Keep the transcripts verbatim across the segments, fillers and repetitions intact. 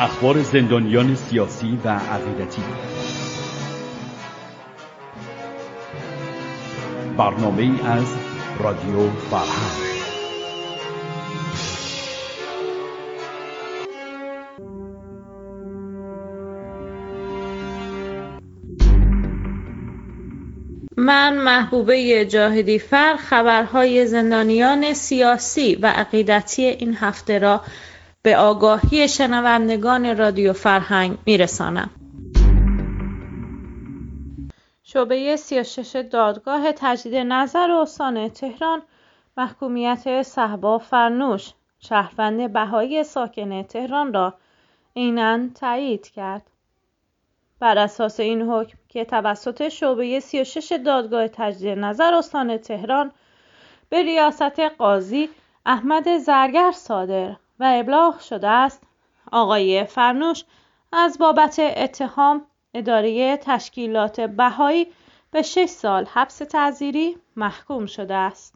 اخبار زندانیان سیاسی و عقیدتی. برنامه‌ای از رادیو فرهنگ. من محبوبه جاهدی فر خبرهای زندانیان سیاسی و عقیدتی این هفته را به آگاهی شنوندگان رادیو فرهنگ میرسانم. شعبه سی و شش دادگاه تجدید نظر استان تهران محکومیت صهبا فرنوش شهروند بهایی ساکن تهران را عیناً تایید کرد. بر اساس این حکم که توسط شعبه سی و شش دادگاه تجدید نظر استان تهران به ریاست قاضی احمد زرگر صادر و ابلاغ شده است، آقای فرنوش از بابت اتهام اداره تشکیلات بهایی به شش سال حبس تعزیری محکوم شده است.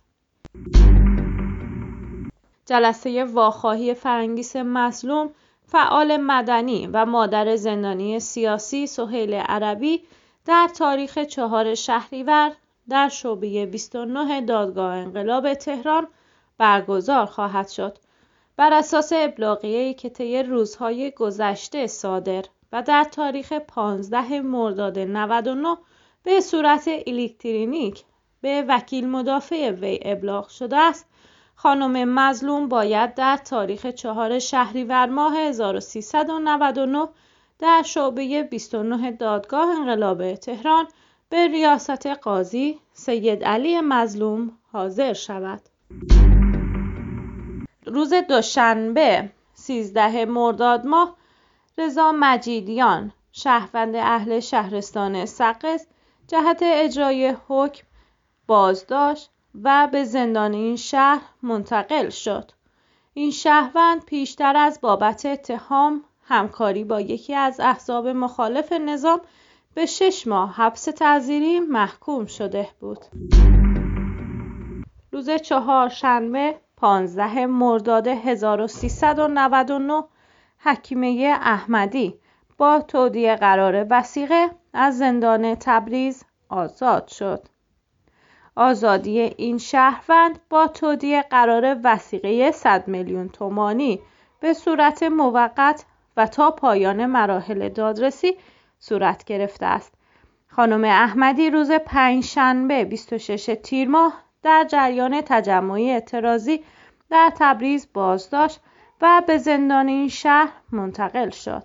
جلسه واخواهی فرنگیس مظلوم، فعال مدنی و مادر زندانی سیاسی سهیل عربی در تاریخ چهار شهریور در شعبه بیست و نه دادگاه انقلاب تهران برگزار خواهد شد. بر اساس ابلاغیه‌ای که طی روزهای گذشته صادر و در تاریخ پانزده مرداد نود و نه به صورت الکترونیک به وکیل مدافع وی ابلاغ شده است، خانم مظلوم باید در تاریخ چهار شهریور ماه هزار و سیصد و نود و نه در شعبه بیست و نه دادگاه انقلاب تهران به ریاست قاضی سید علی مظلوم حاضر شود. روز دوشنبه سیزده مرداد ماه رضا مجیدیان شهروند اهل شهرستان سقز جهت اجرای حکم بازداشت و به زندان این شهر منتقل شد. این شهروند پیشتر از بابت اتهام همکاری با یکی از احزاب مخالف نظام به شش ماه حبس تعزیری محکوم شده بود. روز چهارشنبه پانزده مرداد هزار و سیصد و نود و نه حکیمه احمدی با تودیع قرار وثیقه از زندان تبریز آزاد شد. آزادی این شهروند با تودیع قرار وثیقه صد میلیون تومانی به صورت موقت و تا پایان مراحل دادرسی صورت گرفته است. خانم احمدی روز پنجشنبه بیست و شش تیر ماه در جریان تجمعی اعتراضی در تبریز بازداشت و به زندان این شهر منتقل شد.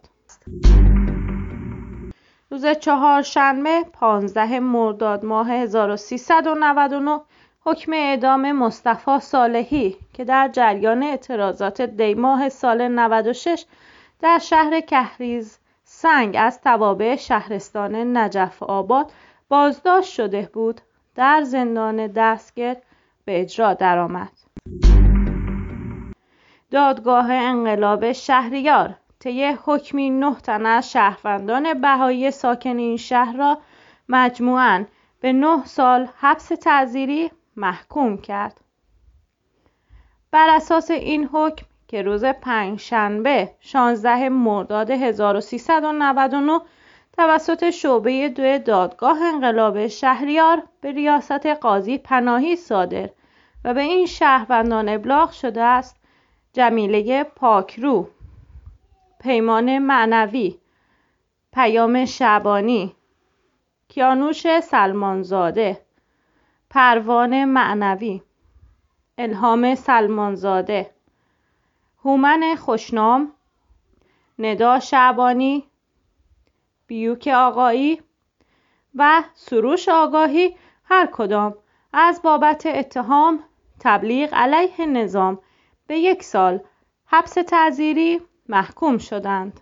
روز چهارشنبه پانزده مرداد ماه هزار و سیصد و نود و نه حکم اعدام مصطفی صالحی که در جریان اعتراضات دی ماه سال نود و شش در شهر کهریز سنگ از توابع شهرستان نجف آباد بازداشت شده بود، در زندان دستگرد به اجرا درآمد. دادگاه انقلاب شهریار طی حکمی نه تن از شهروندان بهایی ساکن این شهر را مجموعاً به نه سال حبس تعزیری محکوم کرد. بر اساس این حکم که روز پنجشنبه شانزده مرداد هزار و سیصد و نود و نه توسط شعبه دو دادگاه انقلاب شهریار به ریاست قاضی پناهی صادر و به این شهروندان ابلاغ شده است، جمیله پاکرو، پیمان معنوی، پیام شعبانی، کیانوش سلمانزاده، پروان معنوی، الهام سلمانزاده، هومن خوشنام، ندا شعبانی، بیوک آقایی و سروش آگاهی هر کدام از بابت اتهام تبلیغ علیه نظام به یک سال حبس تعزیری محکوم شدند.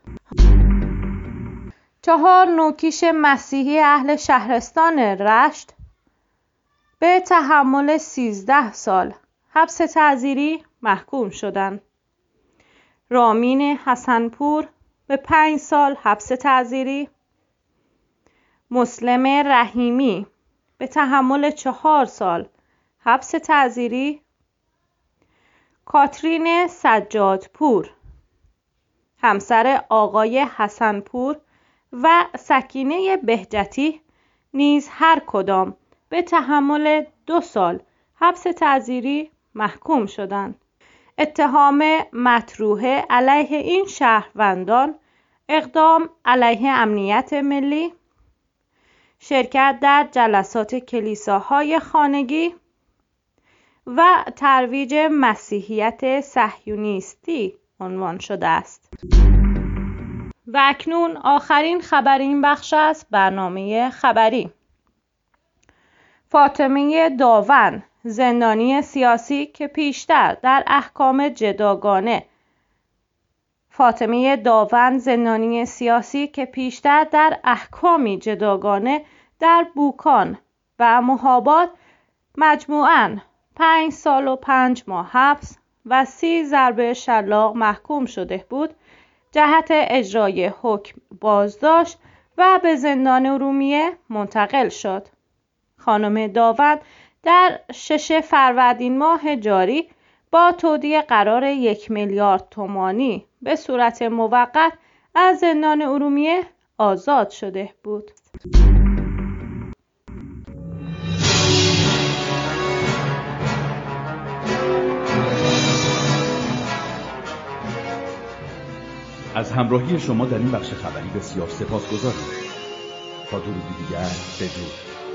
چهار نوکیش مسیحی اهل شهرستان رشت به تحمل سیزده سال حبس تعزیری محکوم شدند. رامین حسنپور به پنج سال حبس تعزیری، مسلم رحیمی به تحمل چهار سال حبس تعزیری، کاترین سجادپور همسر آقای حسنپور و سکینه بهجتی نیز هر کدام به تحمل دو سال حبس تعزیری محکوم شدند. اتهام مطروح علیه این شهروندان اقدام علیه امنیت ملی، شرکت در جلسات کلیساهای خانگی و ترویج مسیحیت صهیونیستی عنوان شده است. و اکنون آخرین خبر این بخش از برنامه خبری. فاطمه داون، زندانی سیاسی که پیشتر در احکام جداگانه فاطمه داون زندانی سیاسی که پیشتر در احکامی جداگانه در بوکان و مهاباد مجموعاً پنج سال و پنج ماه حبس و سی ضربه شلاق محکوم شده بود، جهت اجرای حکم بازداشت و به زندان ارومیه منتقل شد. خانم داون در شش فروردین ماه جاری با تودیع قرار یک میلیارد تومانی به صورت موقت از زندان ارومیه آزاد شده بود. از همراهی شما در این بخش خبری بسیار سپاسگزاریم. تا درودی دیگر بدرود.